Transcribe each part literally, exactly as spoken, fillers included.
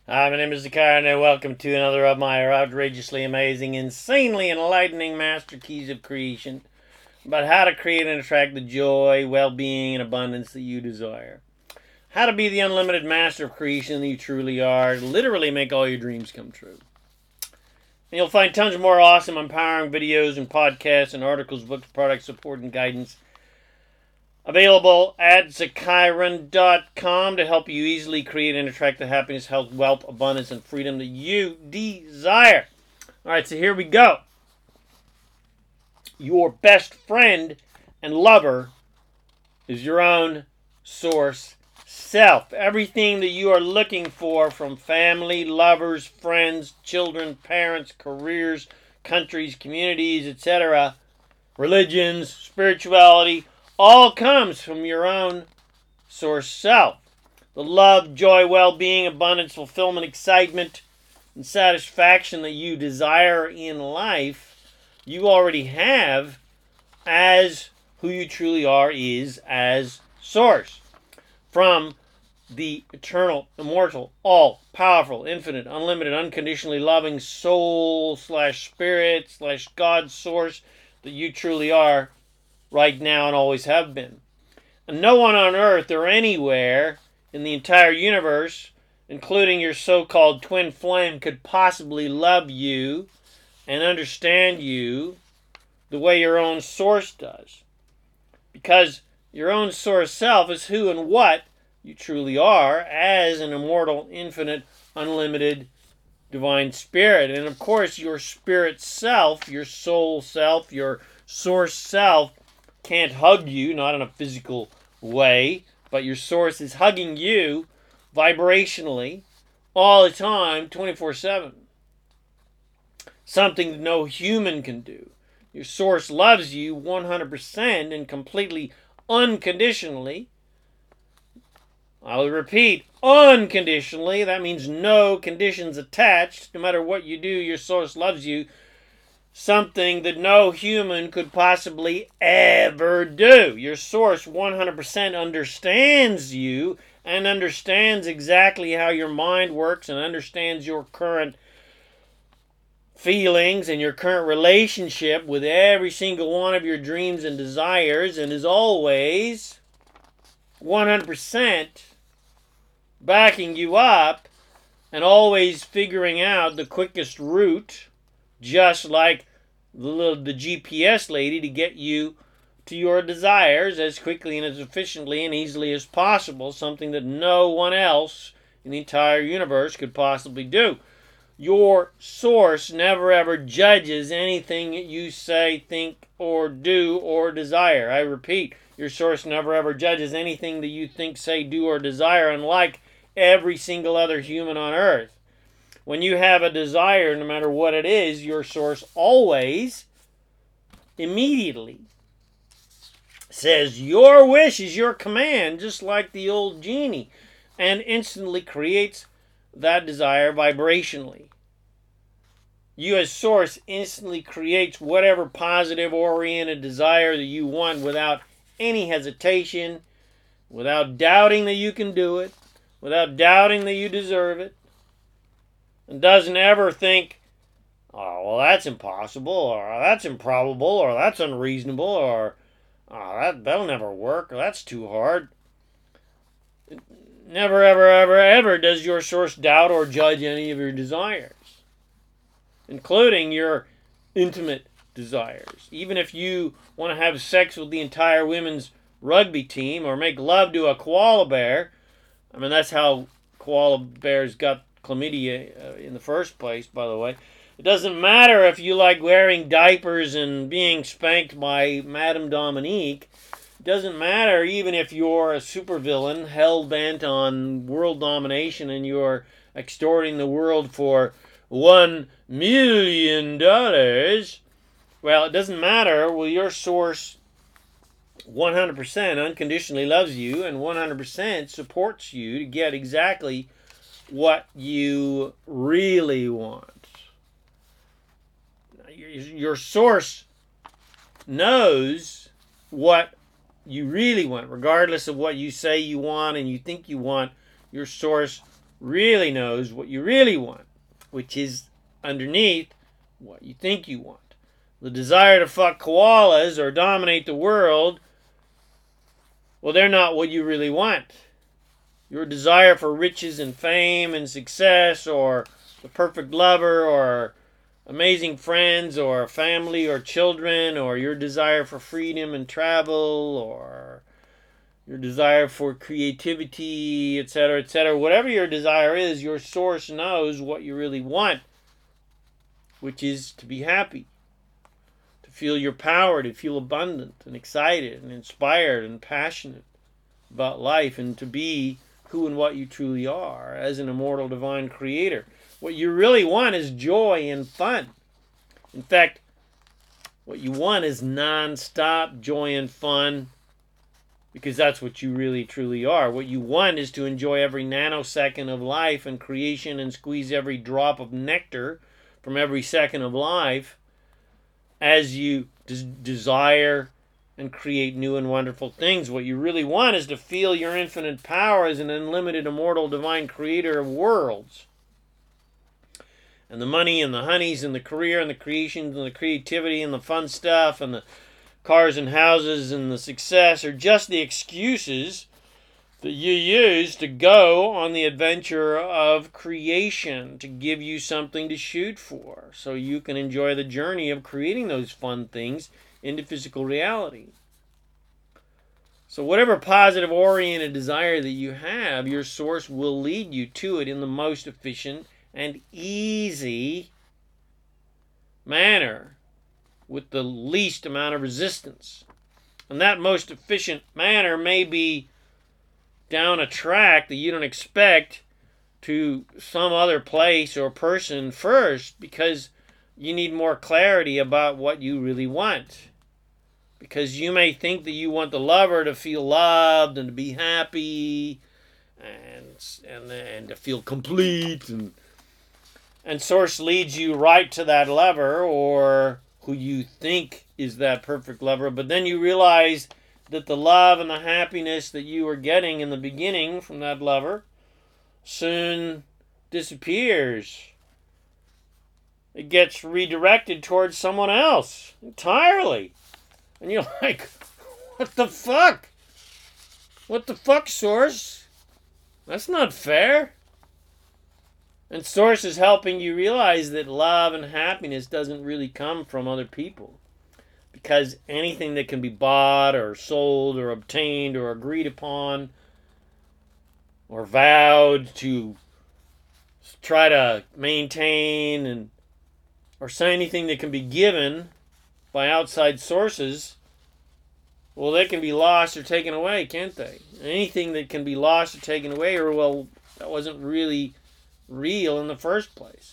Hi, my name is Zakar, and welcome to another of my outrageously amazing, insanely enlightening master keys of creation about how to create and attract the joy, well-being, and abundance that you desire. How to be the unlimited master of creation that you truly are. Literally make all your dreams come true. And you'll find tons of more awesome, empowering videos and podcasts and articles, books, products, support, and guidance available at Zakairan dot com to help you easily create and attract the happiness, health, wealth, abundance, and freedom that you desire. All right, so here we go. Your best friend and lover is your own source self. Everything that you are looking for from family, lovers, friends, children, parents, careers, countries, communities, et cetera, religions, spirituality, all comes from your own source self. The love, joy, well-being, abundance, fulfillment, excitement, and satisfaction that you desire in life, you already have as who you truly are is as source. From the eternal, immortal, all-powerful, infinite, unlimited, unconditionally loving soul slash spirit slash God source that you truly are right now and always have been. And no one on earth or anywhere in the entire universe, including your so-called twin flame, could possibly love you and understand you the way your own source does. Because your own source self is who and what you truly are as an immortal, infinite, unlimited, divine spirit. And of course, your spirit self, your soul self, your source self, can't hug you, not in a physical way, but your source is hugging you vibrationally all the time, twenty-four seven. Something that no human can do. Your source loves you one hundred percent and completely unconditionally. I'll repeat, unconditionally. That means no conditions attached. No matter what you do, your source loves you. Something that no human could possibly ever do. Your source one hundred percent understands you and understands exactly how your mind works and understands your current feelings and your current relationship with every single one of your dreams and desires, and is always one hundred percent backing you up and always figuring out the quickest route, just like the little the G P S lady, to get you to your desires as quickly and as efficiently and easily as possible, something that no one else in the entire universe could possibly do. Your source never ever judges anything you say, think, or do, or desire. I repeat, your source never ever judges anything that you think, say, do, or desire, unlike every single other human on earth. When you have a desire, no matter what it is, your source always, immediately, says your wish is your command, just like the old genie, and instantly creates that desire vibrationally. You as source instantly creates whatever positive-oriented desire that you want without any hesitation, without doubting that you can do it, without doubting that you deserve it. And doesn't ever think, oh, well, that's impossible, or that's improbable, or that's unreasonable, or oh, that, that'll never work, or that's too hard. Never, ever, ever, ever does your source doubt or judge any of your desires, including your intimate desires. Even if you want to have sex with the entire women's rugby team or make love to a koala bear, I mean, that's how koala bears got chlamydia uh, in the first place, by the way. It doesn't matter if you like wearing diapers and being spanked by Madame Dominique. It doesn't matter even if you're a supervillain hell-bent on world domination and you're extorting the world for one million dollars. Well, it doesn't matter. Well, your source one hundred percent unconditionally loves you and one hundred percent supports you to get exactly what you really want. Your source knows what you really want, regardless of what you say you want and you think you want. Your source really knows what you really want, which is underneath what you think you want. The desire to fuck koalas or dominate the world, well, they're not what you really want. Your desire for riches and fame and success, or the perfect lover, or amazing friends, or family, or children, or your desire for freedom and travel, or your desire for creativity, et cetera, et cetera. Whatever your desire is, your source knows what you really want, which is to be happy, to feel your power, to feel abundant and excited and inspired and passionate about life, and to be who and what you truly are as an immortal divine creator. What you really want is joy and fun. In fact, what you want is non-stop joy and fun, because that's what you really truly are. What you want is to enjoy every nanosecond of life and creation and squeeze every drop of nectar from every second of life as you des- desire and create new and wonderful things. What you really want is to feel your infinite power as an unlimited, immortal, divine creator of worlds. And the money and the honeys and the career and the creations and the creativity and the fun stuff and the cars and houses and the success are just the excuses that you use to go on the adventure of creation, to give you something to shoot for, so you can enjoy the journey of creating those fun things into physical reality. So whatever positive oriented desire that you have, your source will lead you to it in the most efficient and easy manner, with the least amount of resistance. And that most efficient manner may be down a track that you don't expect to some other place or person first, because you need more clarity about what you really want. Because you may think that you want the lover to feel loved and to be happy and and, and to feel complete, and and source leads you right to that lover, or who you think is that perfect lover, but then you realize that the love and the happiness that you were getting in the beginning from that lover soon disappears. It gets redirected towards someone else entirely. And you're like, what the fuck? What the fuck, source? That's not fair. And source is helping you realize that love and happiness doesn't really come from other people. Because anything that can be bought or sold or obtained or agreed upon or vowed to try to maintain, and or say anything that can be given by outside sources, well, they can be lost or taken away, can't they? Anything that can be lost or taken away, or, well, that wasn't really real in the first place.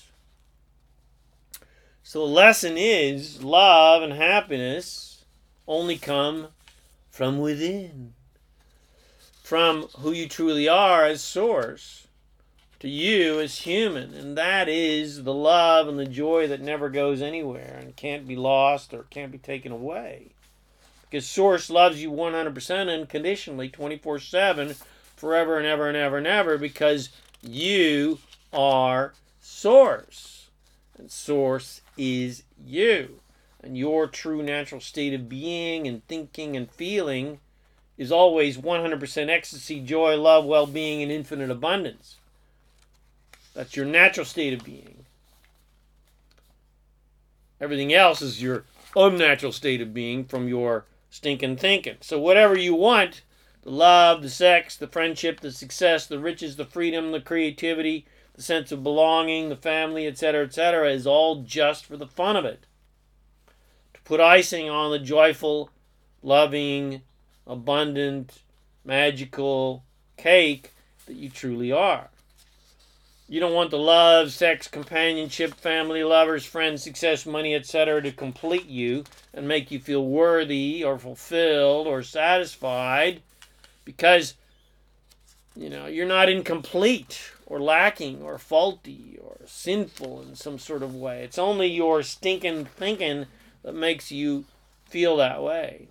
So the lesson is, love and happiness only come from within. From who you truly are as source to you as human. And that is the love and the joy that never goes anywhere and can't be lost or can't be taken away. Because source loves you one hundred percent unconditionally, twenty-four seven, forever and ever and ever and ever, because you are source. And source is you. And your true natural state of being and thinking and feeling is always one hundred percent ecstasy, joy, love, well-being, and infinite abundance. That's your natural state of being. Everything else is your unnatural state of being from your stinking thinking. So whatever you want, the love, the sex, the friendship, the success, the riches, the freedom, the creativity, the sense of belonging, the family, et cetera, et cetera, is all just for the fun of it. To put icing on the joyful, loving, abundant, magical cake that you truly are. You don't want the love, sex, companionship, family, lovers, friends, success, money, et cetera to complete you and make you feel worthy or fulfilled or satisfied, because, you know, you're not incomplete or lacking or faulty or sinful in some sort of way. It's only your stinking thinking that makes you feel that way.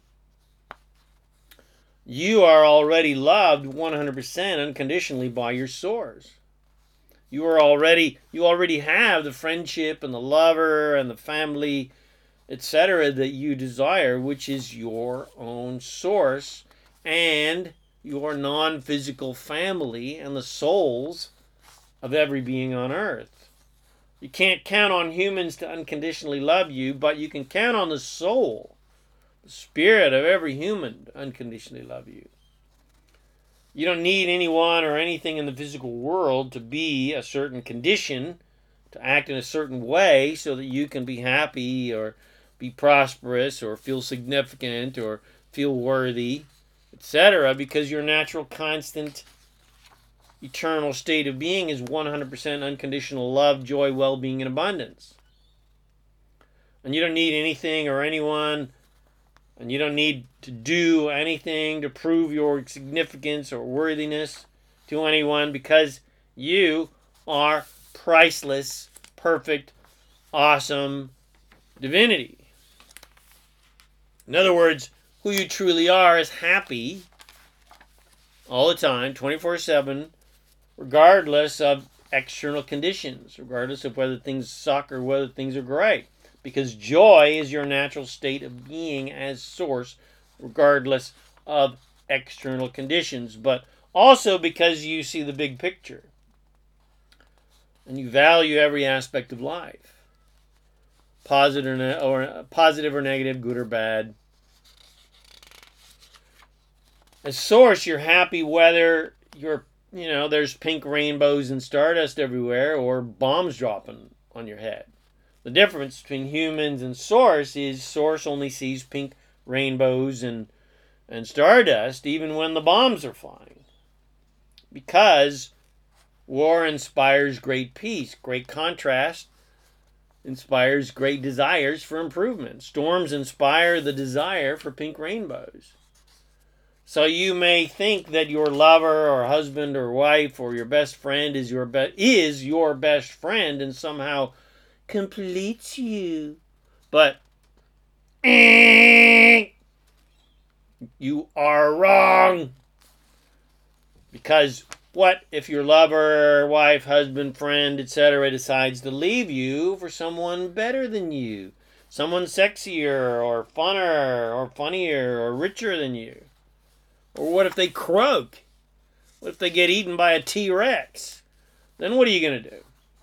You are already loved one hundred percent unconditionally by your source. You are already you already have the friendship and the lover and the family, et cetera that you desire, which is your own source and your non-physical family and the souls of every being on earth. You can't count on humans to unconditionally love you, but you can count on the soul, the spirit of every human to unconditionally love you. You don't need anyone or anything in the physical world to be a certain condition, to act in a certain way so that you can be happy or be prosperous or feel significant or feel worthy, et cetera, because your natural, constant, eternal state of being is one hundred percent unconditional love, joy, well-being, and abundance. And you don't need anything or anyone, and you don't need to do anything to prove your significance or worthiness to anyone, because you are priceless, perfect, awesome divinity. In other words, who you truly are is happy all the time, twenty-four seven, regardless of external conditions, regardless of whether things suck or whether things are great. Because joy is your natural state of being as source, regardless of external conditions. But also because you see the big picture. And you value every aspect of life. Positive or, ne- or, positive or negative, good or bad. As source, you're happy whether you're, you know, there's pink rainbows and stardust everywhere or bombs dropping on your head. The difference between humans and source is source only sees pink rainbows and, and stardust even when the bombs are flying. Because war inspires great peace. Great contrast inspires great desires for improvement. Storms inspire the desire for pink rainbows. So you may think that your lover or husband or wife or your best friend is your be- is your best friend and somehow completes you. But eh, you are wrong. Because what if your lover, wife, husband, friend, et cetera decides to leave you for someone better than you? Someone sexier or funner or funnier or richer than you? Or what if they croak? What if they get eaten by a T-Rex? Then what are you going to do?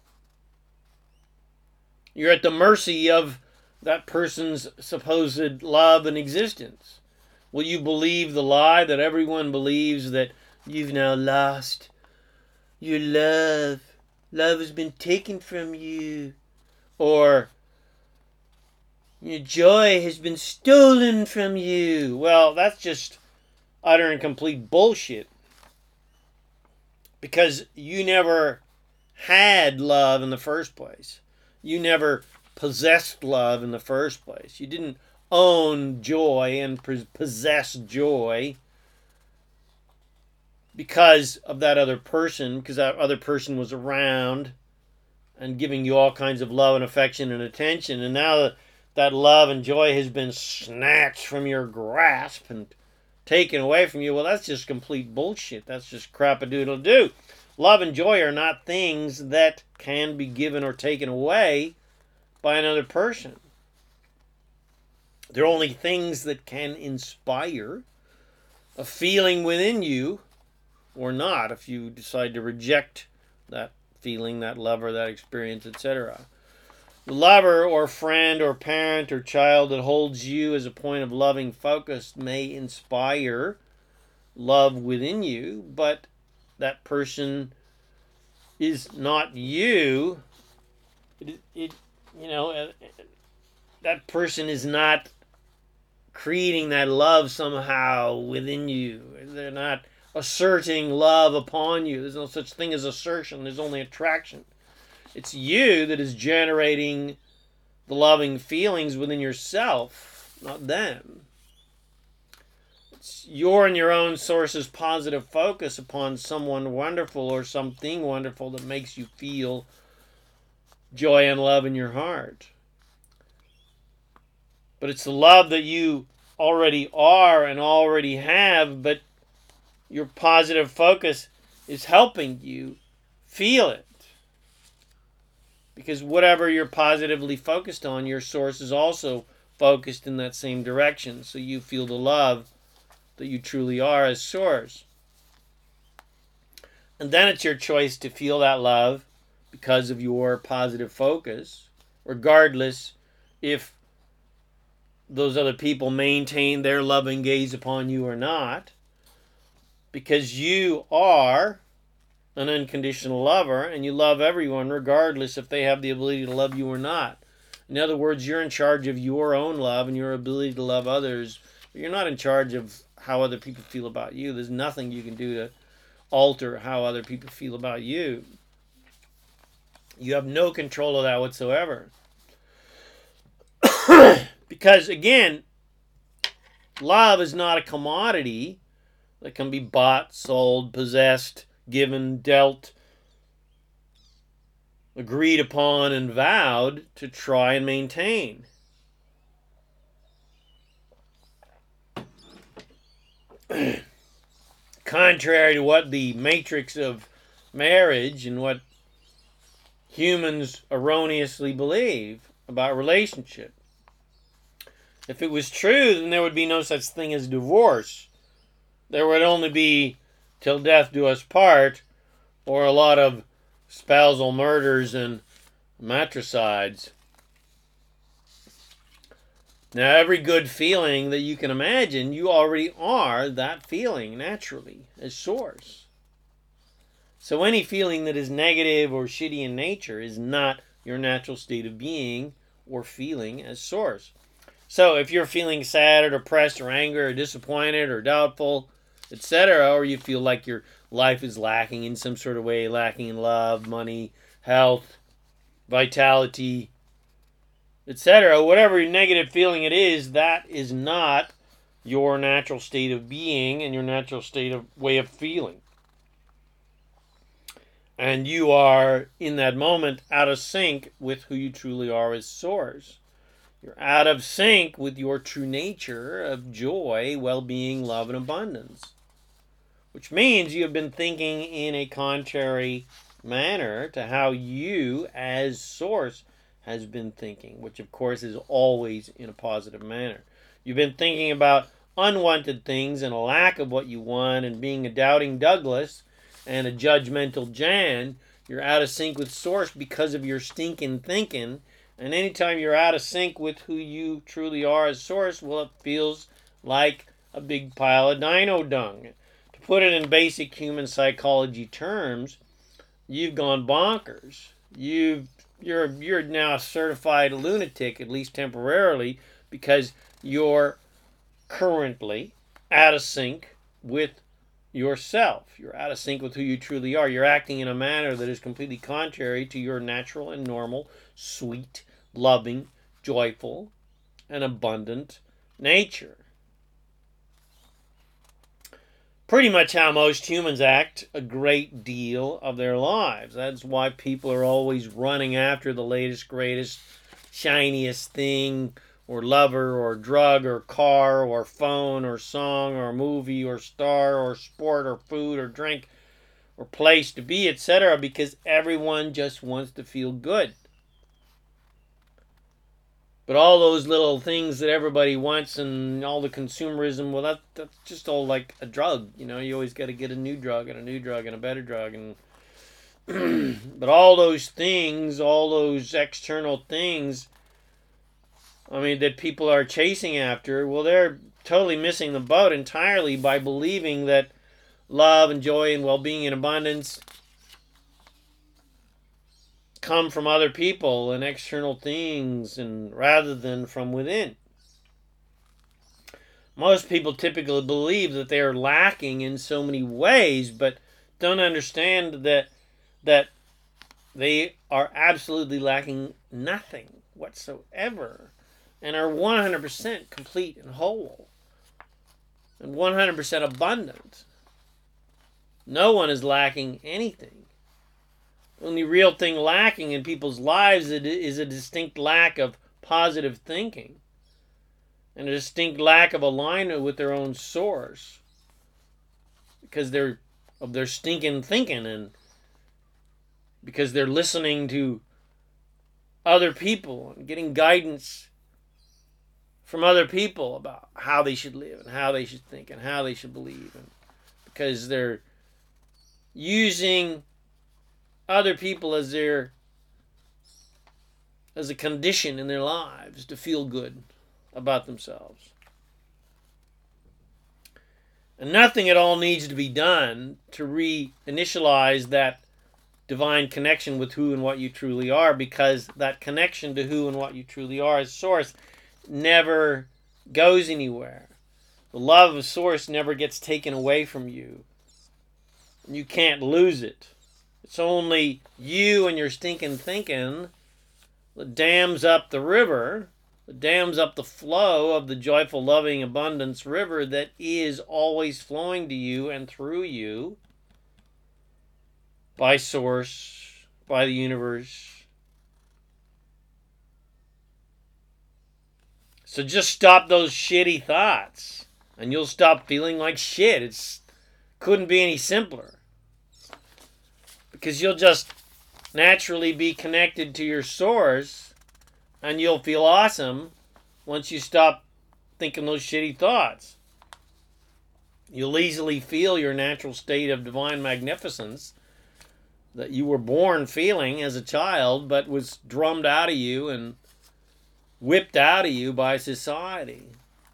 You're at the mercy of that person's supposed love and existence. Will you believe the lie that everyone believes, that you've now lost your love? Love has been taken from you. Or your joy has been stolen from you. Well, that's just utter and complete bullshit. Because you never had love in the first place. You never possessed love in the first place. You didn't own joy and possess joy because of that other person, because that other person was around and giving you all kinds of love and affection and attention. And now that, that love and joy has been snatched from your grasp and taken away from you, well, that's just complete bullshit. That's just crap-a-doodle-doo. Love and joy are not things that can be given or taken away by another person. They're only things that can inspire a feeling within you or not, if you decide to reject that feeling, that love, or that experience, et cetera. The lover or friend or parent or child that holds you as a point of loving focus may inspire love within you, but that person is not you. It, it you know, that person is not creating that love somehow within you. They're not asserting love upon you. There's no such thing as assertion. There's only attraction. It's you that is generating the loving feelings within yourself, not them. It's your and your own source's positive focus upon someone wonderful or something wonderful that makes you feel joy and love in your heart. But it's the love that you already are and already have, but your positive focus is helping you feel it. Because whatever you're positively focused on, your source is also focused in that same direction. So you feel the love that you truly are as source. And then it's your choice to feel that love because of your positive focus, regardless if those other people maintain their loving gaze upon you or not, because you are an unconditional lover and you love everyone regardless if they have the ability to love you or not. In other words, you're in charge of your own love and your ability to love others, but you're not in charge of how other people feel about you. There's nothing you can do to alter how other people feel about you. You have no control of that whatsoever. Because, again, love is not a commodity that can be bought, sold, possessed, given, dealt, agreed upon, and vowed to try and maintain. Contrary to what the matrix of marriage and what humans erroneously believe about relationship. If it was true, then there would be no such thing as divorce. There would only be till death do us part, or a lot of spousal murders and matricides. Now, every good feeling that you can imagine, you already are that feeling naturally as source. So any feeling that is negative or shitty in nature is not your natural state of being or feeling as source. So if you're feeling sad or depressed or angry or disappointed or doubtful, et cetera, or you feel like your life is lacking in some sort of way, lacking in love, money, health, vitality, et cetera, whatever negative feeling it is, that is not your natural state of being and your natural state of way of feeling. And you are, in that moment, out of sync with who you truly are as source. You're out of sync with your true nature of joy, well-being, love, and abundance. Which means you have been thinking in a contrary manner to how you, as source, has been thinking, which of course is always in a positive manner. You've been thinking about unwanted things and a lack of what you want and being a doubting Douglas and a judgmental Jan. You're out of sync with source because of your stinking thinking. And anytime you're out of sync with who you truly are as source, well, it feels like a big pile of dino dung. To put it in basic human psychology terms, you've gone bonkers. You've You're you're now a certified lunatic, at least temporarily, because you're currently out of sync with yourself. You're out of sync with who you truly are. You're acting in a manner that is completely contrary to your natural and normal, sweet, loving, joyful, and abundant nature. Pretty much how most humans act a great deal of their lives. That's why people are always running after the latest, greatest, shiniest thing, or lover, or drug, or car, or phone, or song, or movie, or star, or sport, or food, or drink, or place to be, et cetera, because everyone just wants to feel good. But all those little things that everybody wants and all the consumerism, well, that, that's just all like a drug. You know, you always got to get a new drug and a new drug and a better drug. And but all those things, all those external things, I mean, that people are chasing after, well, they're totally missing the boat entirely by believing that love and joy and well-being and abundance come from other people and external things, and rather than from within. Most people typically believe that they are lacking in so many ways, but don't understand that that they are absolutely lacking nothing whatsoever, and are one hundred percent complete and whole, and one hundred percent abundant. No one is lacking anything. The only real thing lacking in people's lives is a distinct lack of positive thinking and a distinct lack of alignment with their own source because they're of their stinking thinking, and because they're listening to other people and getting guidance from other people about how they should live and how they should think and how they should believe. And because they're using other people as their as a condition in their lives to feel good about themselves. And nothing at all needs to be done to re-initialize that divine connection with who and what you truly are, because that connection to who and what you truly are as Source never goes anywhere. The love of Source never gets taken away from you. You can't lose it. It's only you and your stinking thinking that dams up the river, that dams up the flow of the joyful, loving, abundance river that is always flowing to you and through you by Source, by the universe. So just stop those shitty thoughts and you'll stop feeling like shit. It's couldn't be any simpler. Because you'll just naturally be connected to your Source and you'll feel awesome once you stop thinking those shitty thoughts. You'll easily feel your natural state of divine magnificence that you were born feeling as a child, but was drummed out of you and whipped out of you by society.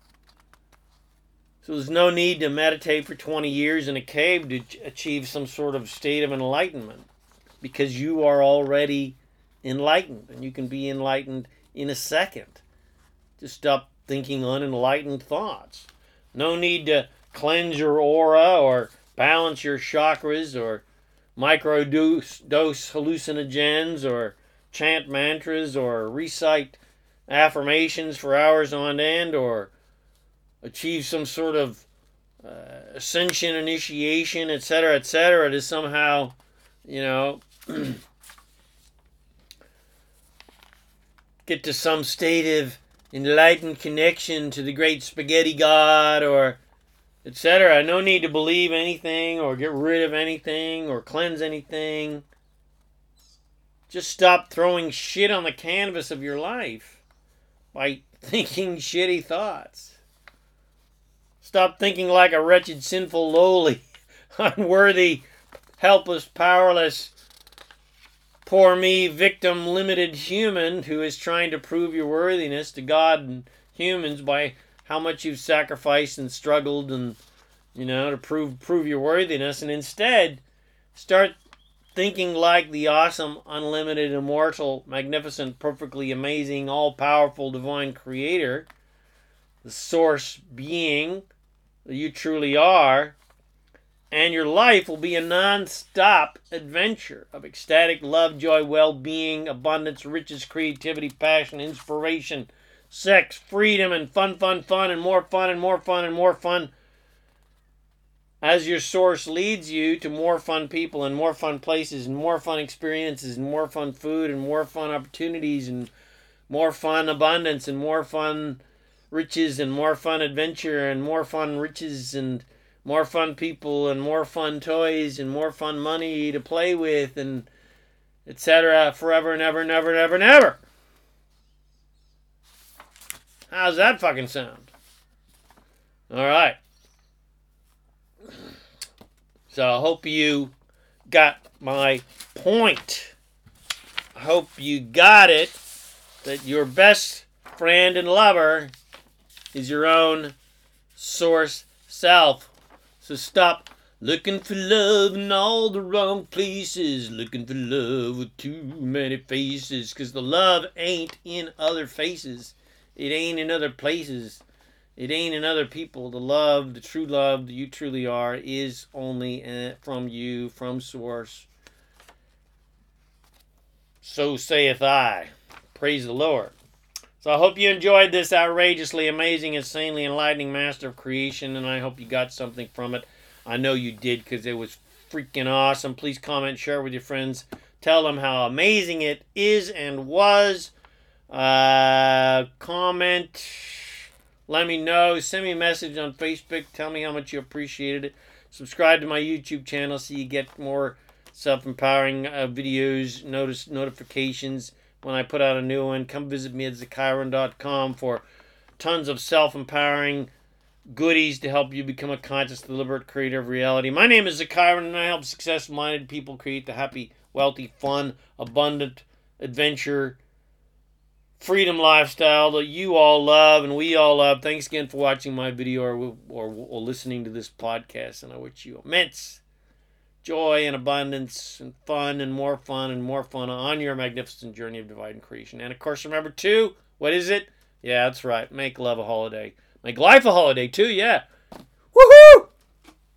So there's no need to meditate for twenty years in a cave to achieve some sort of state of enlightenment, because you are already enlightened, and you can be enlightened in a second. Just stop thinking unenlightened thoughts. No need to cleanse your aura or balance your chakras or microdose dose hallucinogens or chant mantras or recite affirmations for hours on end or achieve some sort of uh, ascension initiation, et cetera, et cetera, to somehow, you know, get to some state of enlightened connection to the great spaghetti god or et cetera. No need to believe anything or get rid of anything or cleanse anything. Just stop throwing shit on the canvas of your life by thinking shitty thoughts. Stop thinking like a wretched, sinful, lowly, unworthy, helpless, powerless, poor me, victim, limited human who is trying to prove your worthiness to God and humans by how much you've sacrificed and struggled and, you know, to prove prove your worthiness. And instead, start thinking like the awesome, unlimited, immortal, magnificent, perfectly amazing, all-powerful, divine creator, the Source being that you truly are, and your life will be a non-stop adventure of ecstatic love, joy, well-being, abundance, riches, creativity, passion, inspiration, sex, freedom, and fun, fun, fun, and more fun, and more fun, and more fun. As your Source leads you to more fun people, and more fun places, and more fun experiences, and more fun food, and more fun opportunities, and more fun abundance, and more fun riches, and more fun adventure, and more fun riches, and more fun people, and more fun toys, and more fun money to play with, and et cetera, forever and ever and ever and ever and ever. How's that fucking sound? All right. So I hope you got my point. I hope you got it, that your best friend and lover is your own Source self. So stop looking for love in all the wrong places, looking for love with too many faces, because the love ain't in other faces. It ain't in other places. It ain't in other people. The love, the true love that you truly are, is only from you, from Source. So saith I. Praise the Lord. So I hope you enjoyed this outrageously amazing, insanely enlightening master of creation, and I hope you got something from it. I know you did, because it was freaking awesome. Please comment, share with your friends. Tell them how amazing it is and was. Uh, comment. Let me know. Send me a message on Facebook. Tell me how much you appreciated it. Subscribe to my YouTube channel so you get more self-empowering uh, videos, notice notifications, when I put out a new one. Come visit me at Zakairon dot com for tons of self-empowering goodies to help you become a conscious, deliberate creator of reality. My name is Zakairon, and I help success-minded people create the happy, wealthy, fun, abundant, adventure, freedom lifestyle that you all love and we all love. Thanks again for watching my video or, or, or listening to this podcast, and I wish you immense joy and abundance and fun and more fun and more fun on your magnificent journey of divine creation. And of course, remember too, what is it? Yeah, that's right. Make love a holiday. Make life a holiday too, yeah. Woohoo!